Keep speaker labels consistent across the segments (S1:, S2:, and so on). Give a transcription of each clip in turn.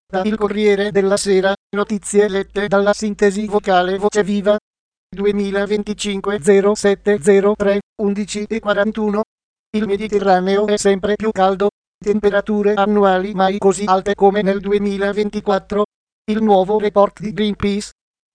S1: Da Il Corriere della Sera, notizie lette dalla sintesi vocale Voce Viva. 2025 0703 11:41. Il Mediterraneo è sempre più caldo. Temperature annuali mai così alte come nel 2024. Il nuovo report di Greenpeace.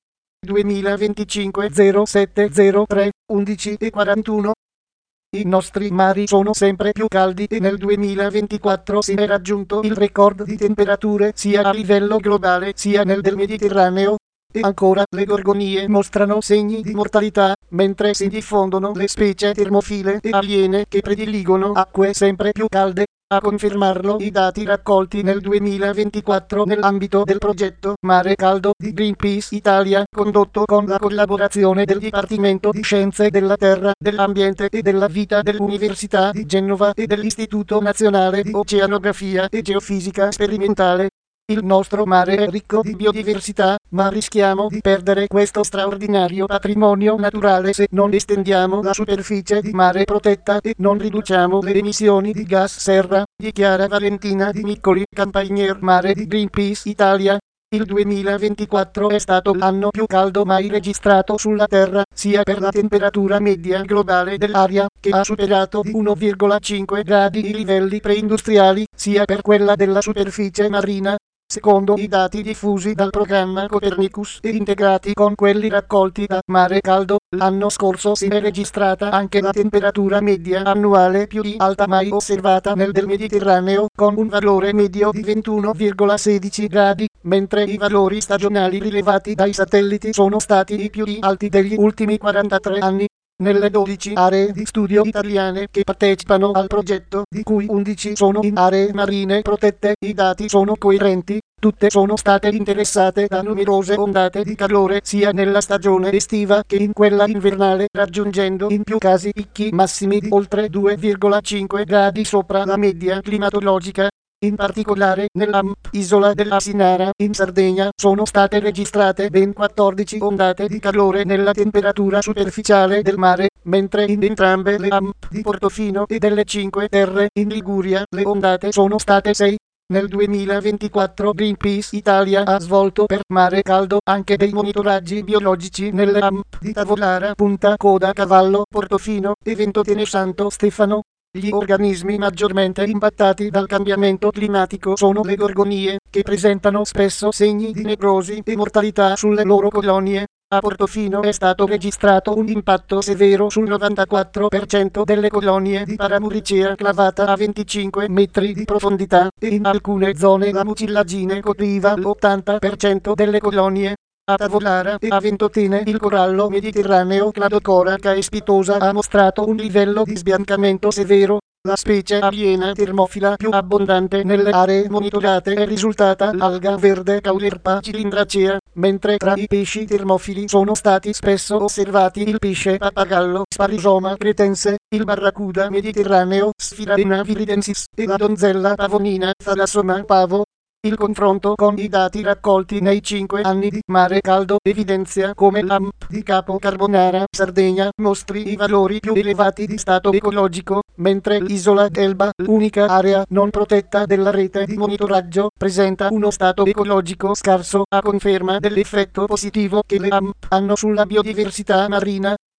S1: 2025 0703 11:41. I nostri mari sono sempre più caldi e nel 2024 si è raggiunto il record di temperature sia a livello globale sia nel del Mediterraneo. E ancora, le gorgonie mostrano segni di mortalità, mentre si diffondono le specie termofile e aliene che prediligono acque sempre più calde. A confermarlo i dati raccolti nel 2024 nell'ambito del progetto Mare Caldo di Greenpeace Italia, condotto con la collaborazione del Dipartimento di Scienze della Terra, dell'Ambiente e della Vita dell'Università di Genova e dell'Istituto Nazionale di Oceanografia e Geofisica Sperimentale. Il nostro mare è ricco di biodiversità, ma rischiamo di perdere questo straordinario patrimonio naturale se non estendiamo la superficie di mare protetta e non riduciamo le emissioni di gas serra, dichiara Valentina Di Miccoli, campaigner mare di Greenpeace Italia. Il 2024 è stato l'anno più caldo mai registrato sulla Terra, sia per la temperatura media globale dell'aria, che ha superato di 1,5 gradi i livelli preindustriali, sia per quella della superficie marina. Secondo i dati diffusi dal programma Copernicus e integrati con quelli raccolti da Mare Caldo, l'anno scorso si è registrata anche la temperatura media annuale più alta mai osservata nel del Mediterraneo, con un valore medio di 21,16 gradi, mentre i valori stagionali rilevati dai satelliti sono stati i più alti degli ultimi 43 anni. Nelle 12 aree di studio italiane che partecipano al progetto, di cui 11 sono in aree marine protette, i dati sono coerenti. Tutte sono state interessate da numerose ondate di calore sia nella stagione estiva che in quella invernale, raggiungendo in più casi picchi massimi di oltre 2,5 gradi sopra la media climatologica. In particolare, nell'AMP Isola dell'Asinara, in Sardegna, sono state registrate ben 14 ondate di calore nella temperatura superficiale del mare, mentre in entrambe le AMP di Portofino e delle Cinque Terre, in Liguria, le ondate sono state 6. Nel 2024 Greenpeace Italia ha svolto per Mare Caldo anche dei monitoraggi biologici nelle AMP di Tavolara, Punta Coda Cavallo, Portofino e Ventotene Santo Stefano. Gli organismi maggiormente impattati dal cambiamento climatico sono le gorgonie, che presentano spesso segni di necrosi e mortalità sulle loro colonie. A Portofino è stato registrato un impatto severo sul 94% delle colonie di Paramuricea clavata a 25 metri di profondità, e in alcune zone la mucillagine copriva l'80% delle colonie. A Tavolara e a Ventotene il corallo mediterraneo Cladocora caespitosa ha mostrato un livello di sbiancamento severo. La specie aliena termofila più abbondante nelle aree monitorate è risultata l'alga verde Caulerpa cilindracea, mentre tra i pesci termofili sono stati spesso osservati il pesce pappagallo Sparisoma cretense, il barracuda mediterraneo Sphyrina viridensis e la donzella pavonina Thalassoma pavo. Il confronto con i dati raccolti nei 5 anni di Mare Caldo evidenzia come l'AMP di Capo Carbonara, Sardegna, mostri i valori più elevati di stato ecologico, mentre l'isola d'Elba, l'unica area non protetta della rete di monitoraggio, presenta uno stato ecologico scarso, a conferma dell'effetto positivo che le AMP hanno sulla biodiversità marina.